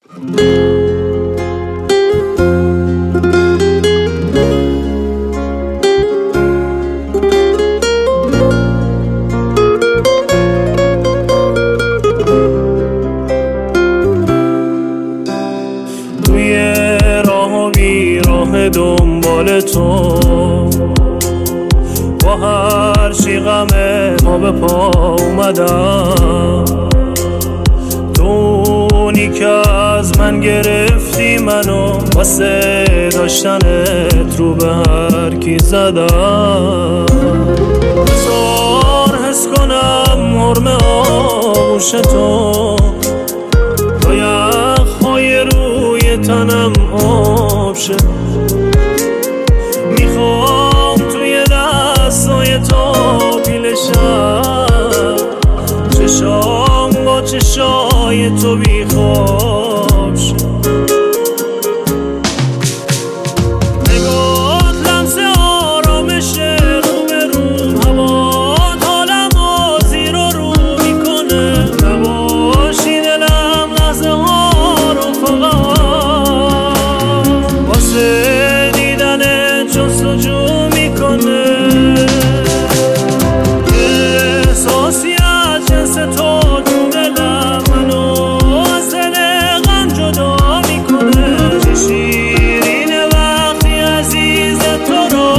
توی راه و بیراه دنبال تو، با هر چی غم ما به پا اومدم، دونی که از من گرفتی منو واسه داشتنت رو به هر کی زدم. بذار حس کنم حرم آغوش تو، تا یخهای روی تنم آب شه. میخوام توی دستای تو پیلشم، چشام با چشای تو بیخواب شه. نگات لمس آرامشه رو به رو، هوات حالمو زیر و رو میکنه. نباشی دلم لحظه ها رو فقط واسه دیدن جستجو میکنه. احساسی از جنس تو تو دلم منو از دل غم جدا میکنه. چه شیرینه وقتی عزیز تو رو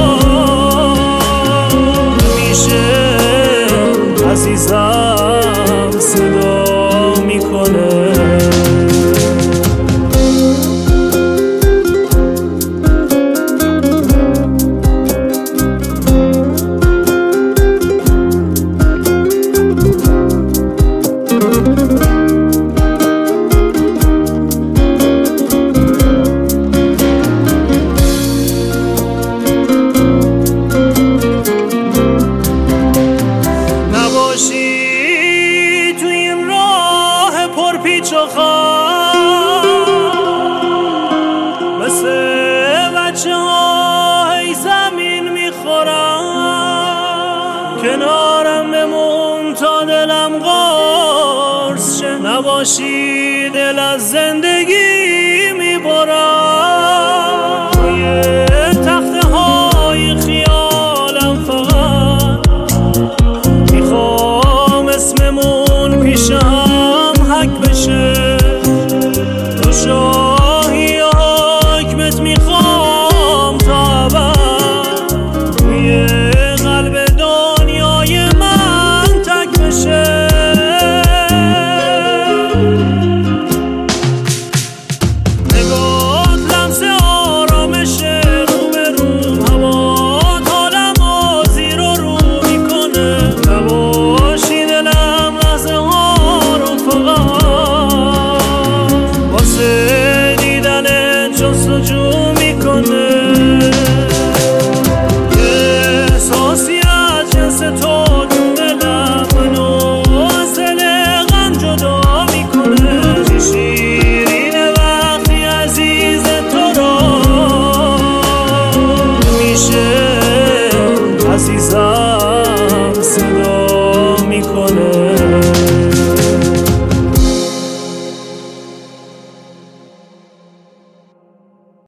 میشه عزیزم صدا میکنه. نباشی توی این راه پر پیچ و خم، مثل بچه ها هی زمین میخورم. کنارم بمون تا دلم قرص شه. نباشی دل از زندگی